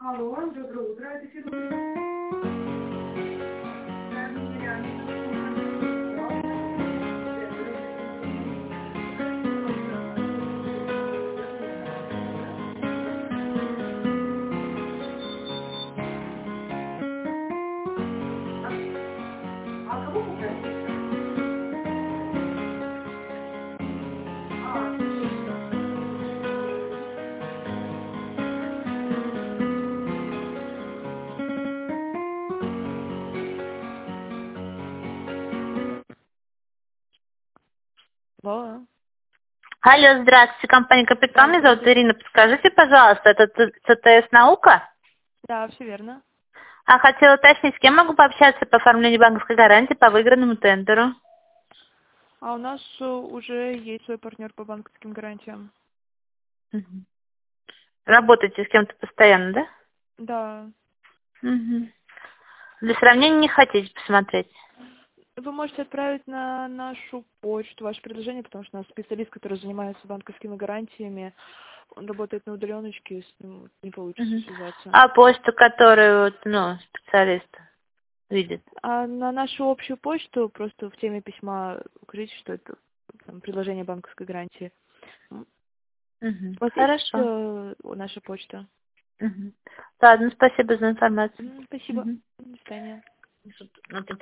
Алло, доброе утро, это Федор. А кого попросить? Отлично. Алло. Алло, здравствуйте, компания «Капитан». Да, Меня зовут здравствуйте. Ирина. Подскажите, пожалуйста, это ЦТС «Наука»? Да, все верно. А хотела уточнить, с кем могу пообщаться по оформлению банковской гарантии по выигранному тендеру? А у нас уже есть свой партнер по банковским гарантиям. Мгм. Работаете с кем-то постоянно, да? Да. Мгм. Для сравнения не хотите посмотреть? Вы можете отправить на нашу почту ваше предложение, потому что у нас специалист, который занимается банковскими гарантиями, он работает на удаленочке, с ним не получится Мгм. связаться. А почту, которую специалист видит? А на нашу общую почту просто в теме письма укажите, что это там, предложение банковской гарантии. Мгм. У вас есть Хорошо. наша почта? Мгм. Ладно, спасибо за информацию. Спасибо. Мгм. До свидания. Ну,